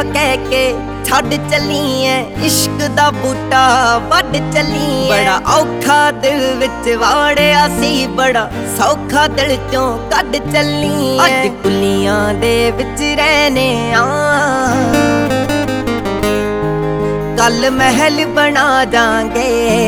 ਕਹਿ ਕੇ ਛੱਡ ਚੱਲੀ ਐ ਇਸ਼ਕ ਦਾ ਬੂਟਾ ਵੱਢ ਚੱਲੀ। ਬੜਾ ਔਖਾ ਦਿਲ ਵਿੱਚ ਵਾੜਿਆ ਸੀ, ਬੜਾ ਸੌਖਾ ਦਿਲ ਚੋਂ ਕੱਢ ਚੱਲੀ। ਅੱਜ ਕੁੱਲੀਆਂ ਦੇ ਵਿੱਚ ਰਹਿਨੇ ਆ, ਕੱਲ ਮਹਿਲ ਬਣਾ ਜਾਾਂਗੇ।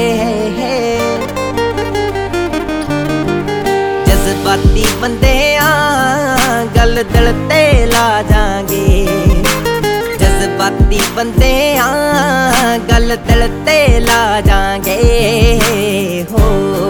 ਜਜ਼ਬਾਤੀ ਬੰਦੇ ਆ, ਗੱਲ ਦਿਲ ਤੇ ਲਾ ਜਾਾਂਗੇ। ਜਜ਼ਬਾਤੀ ਬੰਦੇ ਆ, ਗੱਲ ਦਿਲ ਤੇ ਲਾ ਜਾਾਂਗੇ। ਹੋ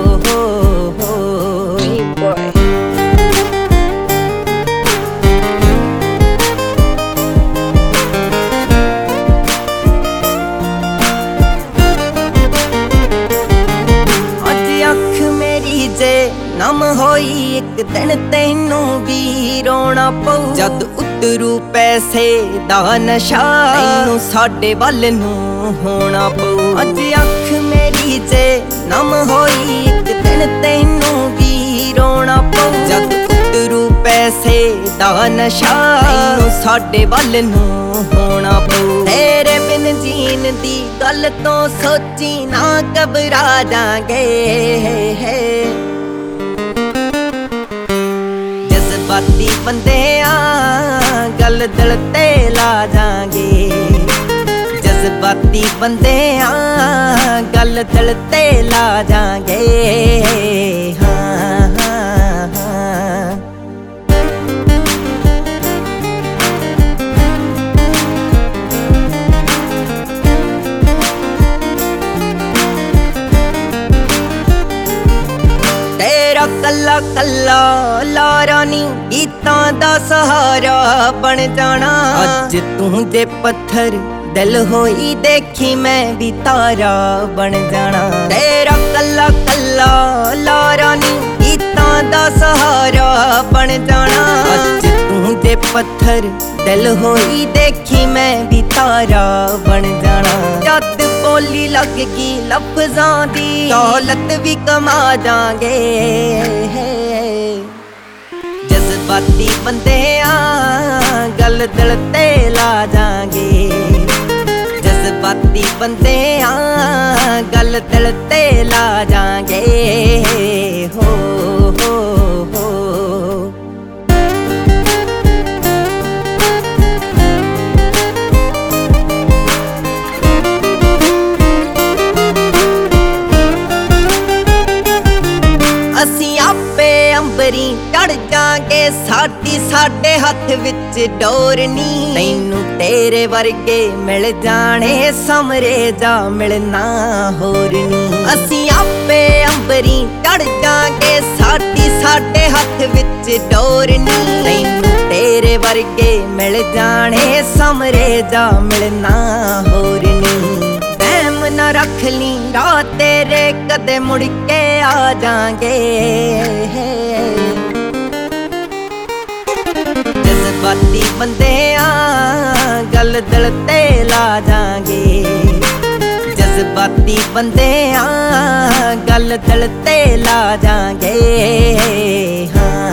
ਨਮ ਹੋਈ ਇੱਕ ਦਿਨ ਤੈਨੂੰ ਵੀ ਰੋਣਾ ਪਊ। ਜਦ ਉਤਰੂ ਪੈਸੇ ਦਾ ਨਸ਼ਾ ਤੈਨੂੰ ਸਾਡੇ ਵੱਲ ਨੂੰ ਹੋਣਾ ਪਊ। ਅੱਜ ਅੱਖ ਮੇਰੀ ਜੇ ਨਮ ਹੋਈ ਇੱਕ ਦਿਨ ਤੈਨੂੰ ਵੀ ਰੋਣਾ ਪਊ। ਜਦ ਉਤਰੂ ਪੈਸੇ ਦਾ ਨਸ਼ਾ ਤੈਨੂੰ ਸਾਡੇ ਵੱਲ ਨੂੰ ਹੋਣਾ ਪਊ। ਤੇਰੇ ਬਿਨ ਜੀਣ ਦੀ ਗੱਲ ਤੋਂ ਸੋਚੀ ਨਾ ਘਬਰਾ ਜਾਾਂਗੇ। ਜਜ਼ਬਾਤੀ ਬੰਦੇ ਆ, ਗੱਲ ਦਿਲ ਤੇ ਲਾ ਜਾਾਂਗੇ। ਜਜ਼ਬਾਤੀ ਬੰਦੇ ਆ, ਗੱਲ ਦਿਲ ਤੇ ਲਾ ਜਾਾਂਗੇ। ਹਾਂ ਹਾਂ ਹਾਂ ਤੇਰਾ ਕੱਲਾ ਕੱਲਾ ਲਾਰਾ ਨੀ ਗੀਤਾਂ ਦਾ ਸਹਾਰਾ ਬਣ ਜਾਣਾ। ਅੱਜ ਤੂੰ ਜੇ ਪੱਥਰ ਦਿਲ ਹੋਈ ਦੇਖੀ ਮੈਂ ਵੀ ਤਾਰਾ ਬਣ ਜਾਣਾ। ਤੇਰਾ ਕੱਲਾ ਕੱਲਾ ਲਾਰਾ ਨੀ ਗੀਤਾਂ ਦਾ ਸਹਾਰਾ ਬਣ ਜਾਣਾ। ਅੱਜ ਤੂੰ ਜੇ ਪੱਥਰ ਦਿਲ ਹੋਈ ਦੇਖੀ ਮੈਂ ਵੀ ਤਾਰਾ ਬਣ ਜਾਣਾ। ਜਦ ਬੋਲੀ ਲੱਗ ਗਈ ਲਫ਼ਜ਼ਾਂ ਦੀ ਦੌਲਤ ਵੀ ਕਮਾ ਜਾਾਂਗੇ। ਜਜ਼ਬਾਤੀ ਬੰਦੇ ਆ, ਗੱਲ ਦਿਲ ਤੇ ਲਾ ਜਾਾਂਗੇ। ਜਜ਼ਬਾਤੀ ਬੰਦੇ ਆ, ਗੱਲ ਦਿਲ ਤੇ ਲਾ ਜਾਾਂਗੇ। ਹੋ ਅਸੀਂ ਆਪੇ ਅੰਬਰੀ ਚੜ ਜਾਾਂਗੇ। ਸਾਡੀ ਸਾਡੇ ਹੱਥ ਵਿੱਚ ਡੋਰ ਨੀ। ਤੈਨੂੰ ਤੇਰੇ ਵਰਗੇ ਮਿਲ ਜਾਣੇ, ਸਮਰੇ ਜਾ ਮਿਲਣਾ ਹੋਰ ਨੀ। ਅਸੀਂ ਆਪੇ ਅੰਬਰੀ ਚੜ ਜਾਾਂਗੇ। ਸਾਡੀ ਸਾਡੇ ਹੱਥ ਵਿੱਚ ਡੋਰ ਨੀ। ਤੈਨੂੰ ਤੇਰੇ ਵਰਗੇ ਮਿਲ ਜਾਣੇ, ਸਮਰੇ ਜਾ ਮਿਲਣਾ ਹੋਰ ਨੀ। ਨਾ ਰੱਖ ਲਈ ਰਾਤ ਤੇਰੇ ਕਦੇ ਮੁੜ ਕੇ ਆ ਜਾਾਂਗੇ। ਜਜ਼ਬਾਤੀ ਬੰਦੇ ਆ, ਗੱਲ ਦਿਲ ਤੇ ਲਾ ਜਾਾਂਗੇ। ਜਜ਼ਬਾਤੀ ਬੰਦੇ ਆ, ਗੱਲ ਦਿਲ ਤੇ ਲਾ ਜਾਾਂਗੇ। ਹਾਂ